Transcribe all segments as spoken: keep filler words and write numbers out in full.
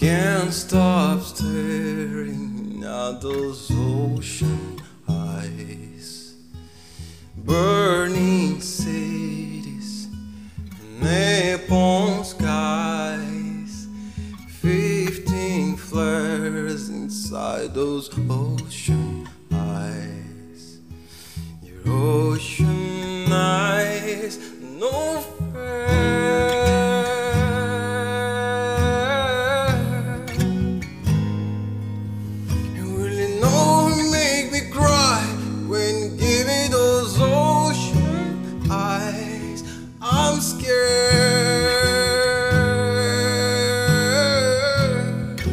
Can't stop staring at those ocean eyes, burning cities, neon skies, fifteen flares inside those ocean eyes. Your ocean eyes, no fair. I'm scared,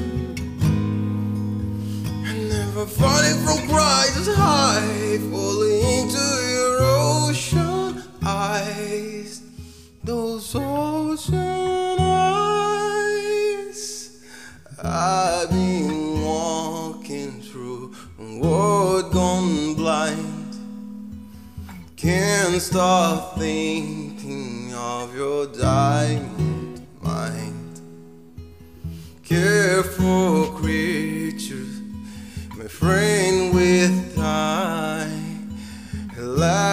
and never falling from crisis high, falling into your ocean eyes, those ocean eyes. I've been walking through a world gone blind, can't stop thinking of your diamond mind. Careful creatures, my friend with time.